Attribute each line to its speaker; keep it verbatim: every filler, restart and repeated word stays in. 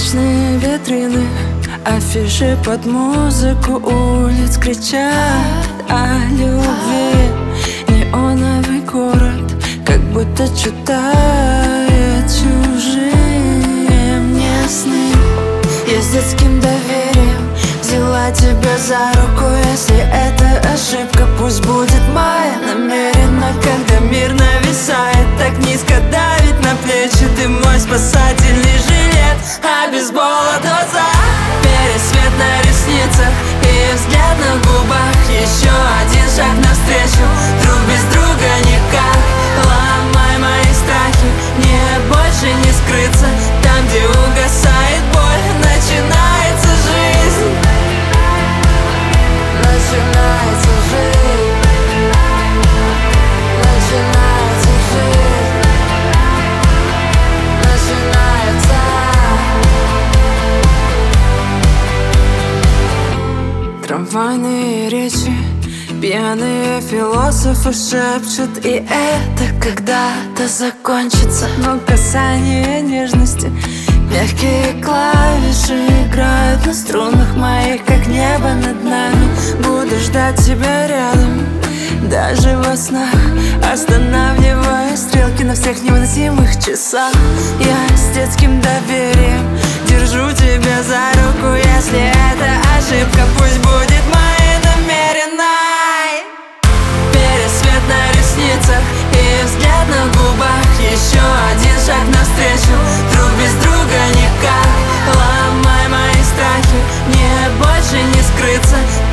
Speaker 1: Ночные витрины, афиши под музыку улиц кричат о любви. Неоновый город как будто читает чужие мне сны. Я с детским доверием взяла тебя за руку. Если это ошибка, пусть будет моя намеренно. Когда мир нависает, так низко давит на плечи, ты мой спасательный жилет, а бейсбола доза. Пересвет на ресницах и взгляд на губах. Еще один шаг навстречу, друг без друга никак. Ломай мои страхи, мне больше не скрыться. Там, где угасает боль, начинается жизнь. Начинается жизнь. Начинается жизнь. Начинается. Трамвайные речи, пьяные философы шепчут, и это когда-то закончится. Но касание нежности, мягкие клавиши играют на струнах моих, как небо над нами. Буду ждать тебя рядом, даже во снах, останавливая стрелки на всех невыносимых часах. Я с детским доверием держу тебя за руку. Если это ошибка, пусть будет моей намеренной. Пересвет на ресницах и взгляд на губах. Еще один шаг навстречу, друг без друга никак. Ломай мои страхи, мне больше не скрыться.